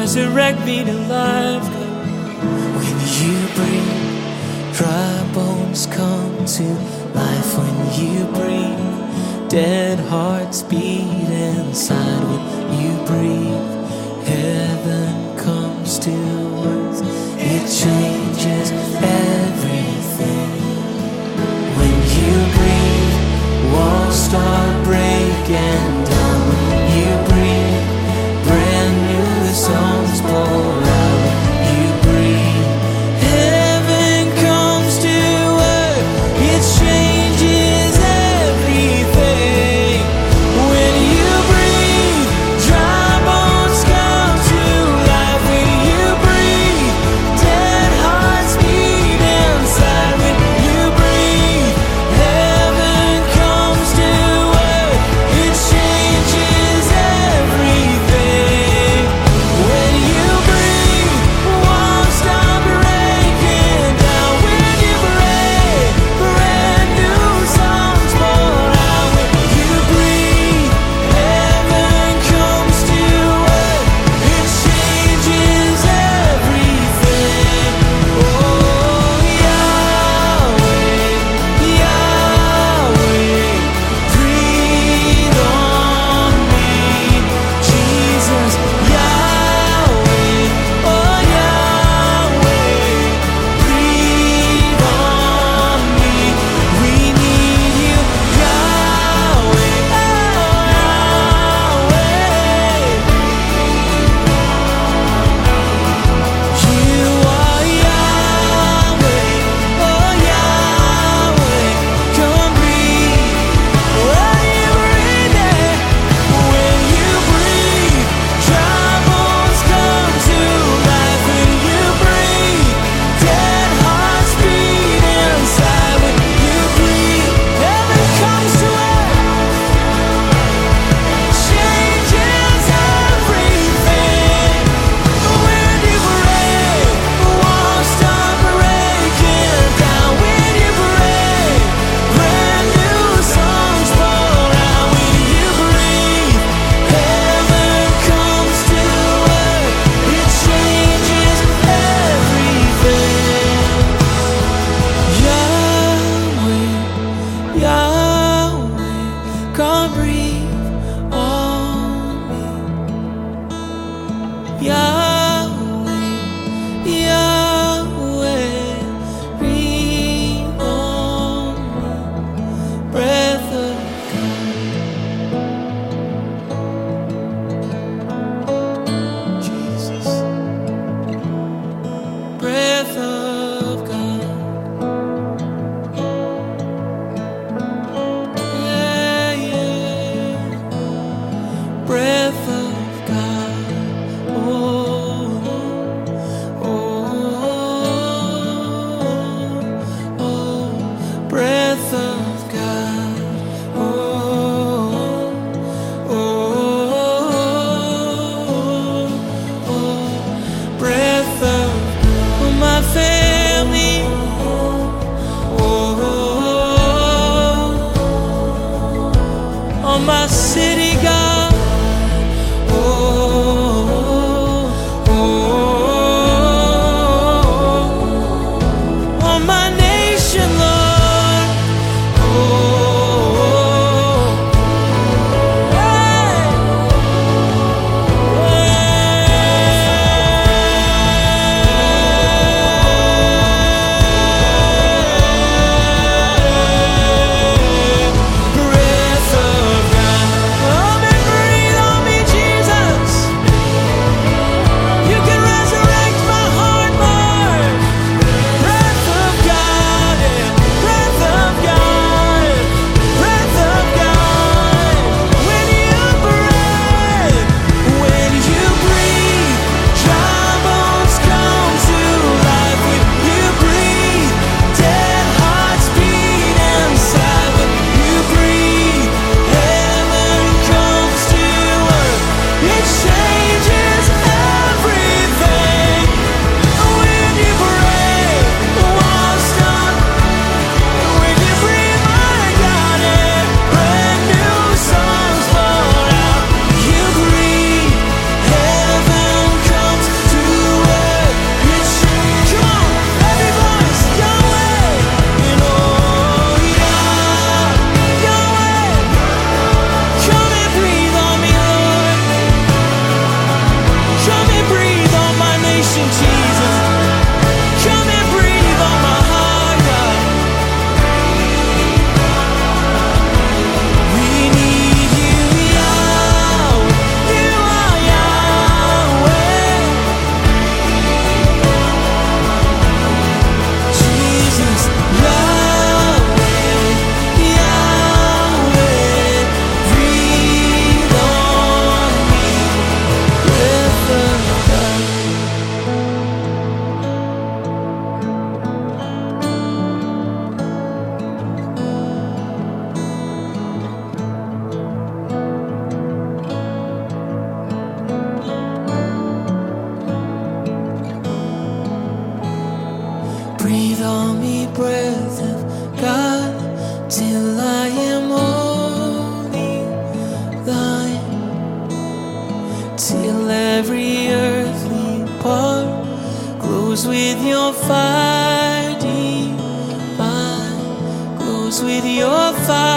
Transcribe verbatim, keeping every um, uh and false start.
resurrect me to life. When you breathe, dry bones come to life. When you breathe, dead hearts beat inside. When you breathe, heaven comes to earth. It changes everything. When you breathe, walls start breaking down. When you breathe, brand new songs pour out. When you breathe, heaven comes to earth. It changes everything. When you breathe, dry bones come to life. When you breathe, dead hearts beat inside. When you breathe, heaven comes to earth. It changes everything. When you breathe, walls stop breaking down. When you breathe, brand new songs pour out. When you breathe, heaven comes to earth. It changes everything. Oh, Yahweh, Yahweh, breathe on me. Jesus, Yahweh, oh Yahweh, breathe on me. We need you, Yahweh, oh Yahweh. You are Yahweh, oh Yahweh, come breathe. When you breathe, when you breathe, dry bones come to life. When you breathe, dead hearts beat inside. When you breathe, heaven comes to earth. Changes everything. When you breathe, walls start breaking down. When you breathe, brand new songs pour out. When you breathe, heaven comes to earth. It changes everything. Yahweh, Yahweh, come breathe on me. Yahweh, Yahweh, breathe on me. Breath of Jesus, breath of God. Yeah, yeah. Breath of God. Oh, oh, oh. Breath of God. Oh, oh, oh. Breath of my family. Oh, on my city, God. Oh, oh, on my nation, Lord. Oh, hey, hey. Breath of God. Oh, Seal every earthly part, glows with your fire divine, glows with your fire.